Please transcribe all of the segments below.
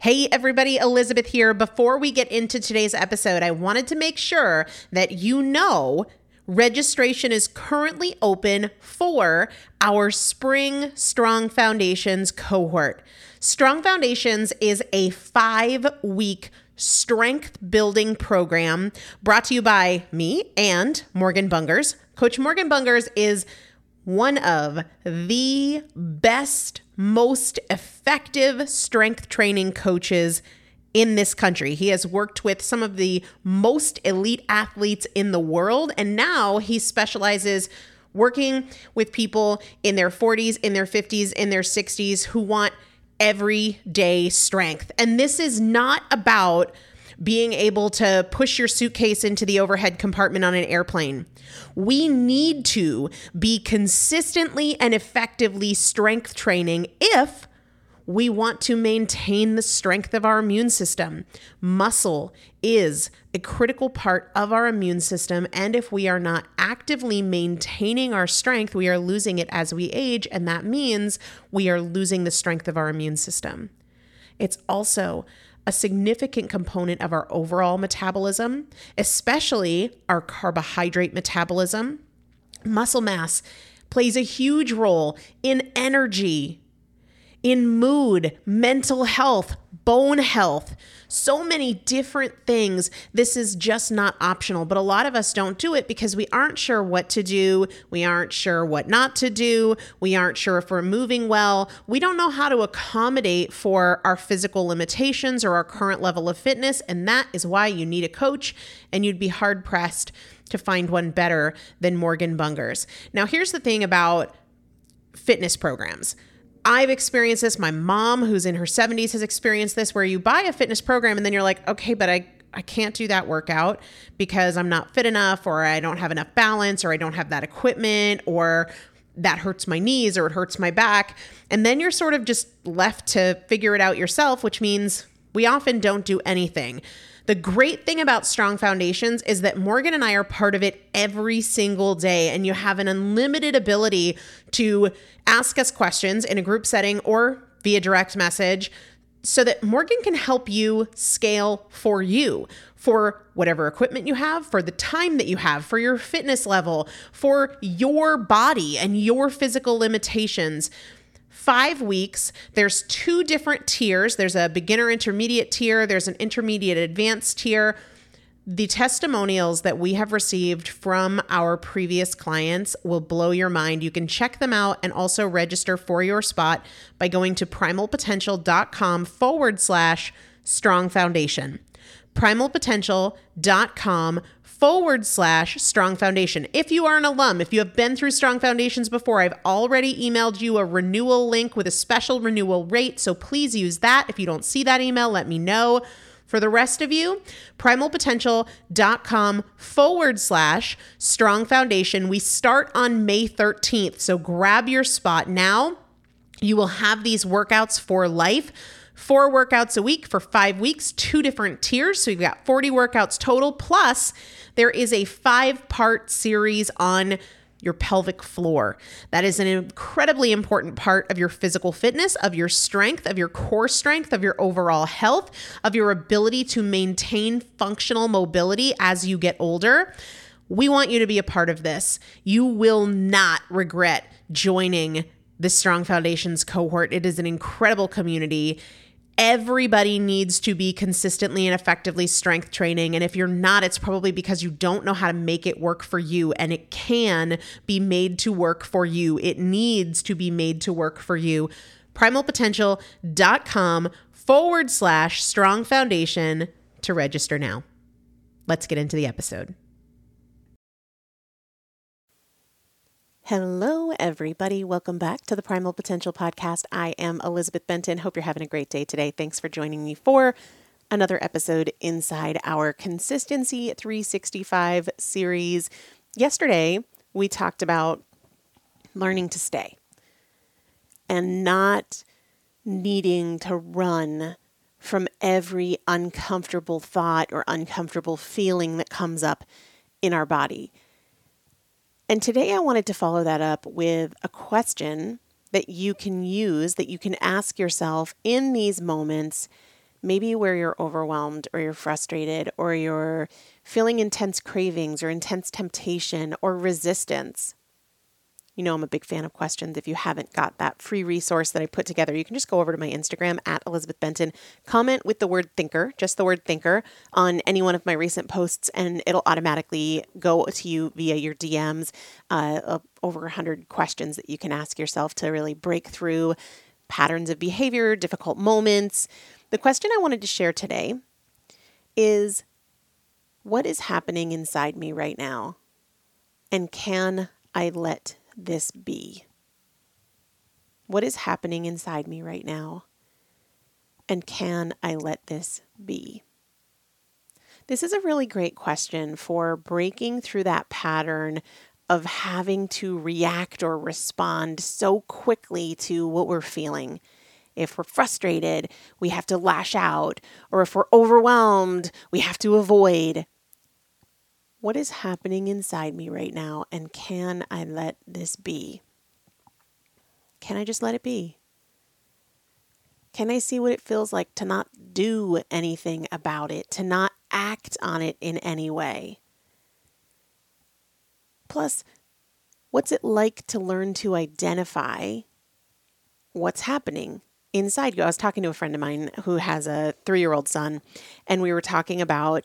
Hey everybody, Elizabeth here. Before we get into today's episode, I wanted to make sure that you know registration is currently open for our Spring Strong Foundations cohort. Strong Foundations is a 5-week strength building program brought to you by me and Morgan Bungers. Coach Morgan Bungers is one of the best, most effective strength training coaches in this country. He has worked with some of the most elite athletes in the world, and now he specializes working with people in their 40s, in their 50s, in their 60s who want everyday strength. And this is not about being able to push your suitcase into the overhead compartment on an airplane. We need to be consistently and effectively strength training if we want to maintain the strength of our immune system. Muscle is a critical part of our immune system, and if we are not actively maintaining our strength, we are losing it as we age, and that means we are losing the strength of our immune system. It's also a significant component of our overall metabolism, especially our carbohydrate metabolism. Muscle mass plays a huge role in energy, in mood, mental health, bone health, so many different things. This is just not optional, but a lot of us don't do it because we aren't sure what to do. We aren't sure what not to do. We aren't sure if we're moving well. We don't know how to accommodate for our physical limitations or our current level of fitness. And that is why you need a coach, and you'd be hard pressed to find one better than Morgan Bungers. Now, here's the thing about fitness programs. I've experienced this. My mom, who's in her 70s, has experienced this, where you buy a fitness program and then you're like, okay, but I can't do that workout because I'm not fit enough, or I don't have enough balance, or I don't have that equipment, or that hurts my knees, or it hurts my back. And then you're sort of just left to figure it out yourself, which means we often don't do anything. The great thing about Strong Foundations is that Morgan and I are part of it every single day, and you have an unlimited ability to ask us questions in a group setting or via direct message so that Morgan can help you scale for you, for whatever equipment you have, for the time that you have, for your fitness level, for your body and your physical limitations. 5 weeks, there's 2 different tiers. There's a beginner intermediate tier. There's an intermediate advanced tier. The testimonials that we have received from our previous clients will blow your mind. You can check them out and also register for your spot by going to primalpotential.com/strong foundation. primalpotential.com/strong foundation. If you are an alum, if you have been through Strong Foundations before, I've already emailed you a renewal link with a special renewal rate. So please use that. If you don't see that email, let me know. For the rest of you, primalpotential.com/strong foundation. We start on May 13th. So grab your spot now. You will have these workouts for life. 4 workouts a week for 5 weeks, 2 different tiers. So you've got 40 workouts total. Plus, there is a 5-part series on your pelvic floor. That is an incredibly important part of your physical fitness, of your strength, of your core strength, of your overall health, of your ability to maintain functional mobility as you get older. We want you to be a part of this. You will not regret joining the Strong Foundations cohort. It is an incredible community. Everybody needs to be consistently and effectively strength training. And if you're not, it's probably because you don't know how to make it work for you. And it can be made to work for you. It needs to be made to work for you. primalpotential.com/strong foundation to register now. Let's get into the episode. Hello, everybody. Welcome back to the Primal Potential Podcast. I am Elizabeth Benton. Hope you're having a great day today. Thanks for joining me for another episode inside our Consistency 365 series. Yesterday, we talked about learning to stay and not needing to run from every uncomfortable thought or uncomfortable feeling that comes up in our body. And today I wanted to follow that up with a question that you can use, that you can ask yourself in these moments Maybe where you're overwhelmed or you're frustrated or you're feeling intense cravings or intense temptation or resistance. You know, I'm a big fan of questions. If you haven't got that free resource that I put together, you can just go over to my Instagram at Elizabeth Benton, comment with the word thinker, just the word thinker, on any one of my recent posts, and it'll automatically go to you via your DMs. Over 100 questions that you can ask yourself to really break through patterns of behavior, difficult moments. The question I wanted to share today is, what is happening inside me right now? And can I let this be? What is happening inside me right now? And can I let this be? This is a really great question for breaking through that pattern of having to react or respond so quickly to what we're feeling. If we're frustrated, we have to lash out, or if we're overwhelmed, we have to avoid. What is happening inside me right now, and can I let this be? Can I just let it be? Can I see what it feels like to not do anything about it, to not act on it in any way? Plus, what's it like to learn to identify what's happening inside you? I was talking to a friend of mine who has a 3-year-old son, and we were talking about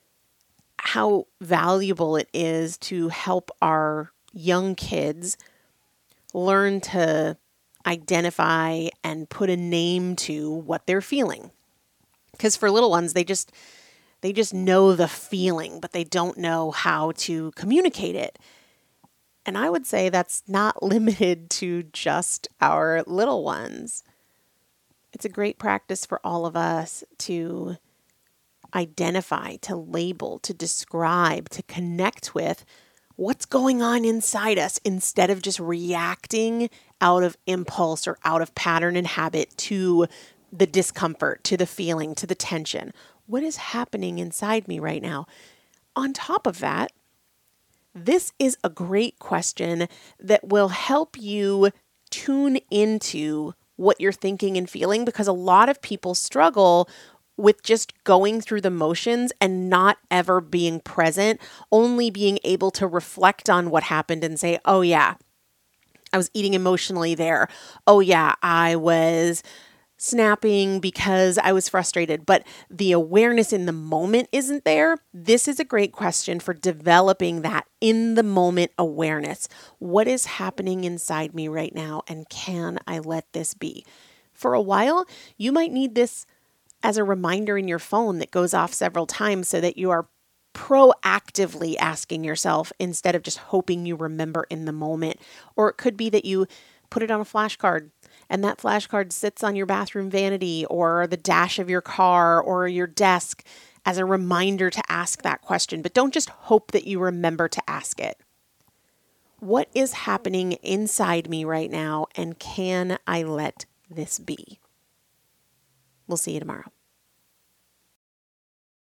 how valuable it is to help our young kids learn to identify and put a name to what they're feeling. Because for little ones, they just know the feeling, but they don't know how to communicate it. And I would say that's not limited to just our little ones. It's a great practice for all of us to identify, to label, to describe, to connect with what's going on inside us instead of just reacting out of impulse or out of pattern and habit to the discomfort, to the feeling, to the tension. What is happening inside me right now? On top of that, this is a great question that will help you tune into what you're thinking and feeling, because a lot of people struggle with just going through the motions and not ever being present, only being able to reflect on what happened and say, oh yeah, I was eating emotionally there. Oh yeah, I was snapping because I was frustrated, but the awareness in the moment isn't there. This is a great question for developing that in the moment awareness. What is happening inside me right now, and can I let this be? For a while, you might need this as a reminder in your phone that goes off several times so that you are proactively asking yourself instead of just hoping you remember in the moment. Or it could be that you put it on a flashcard, and that flashcard sits on your bathroom vanity or the dash of your car or your desk as a reminder to ask that question. But don't just hope that you remember to ask it. What is happening inside me right now, and can I let this be? We'll see you tomorrow.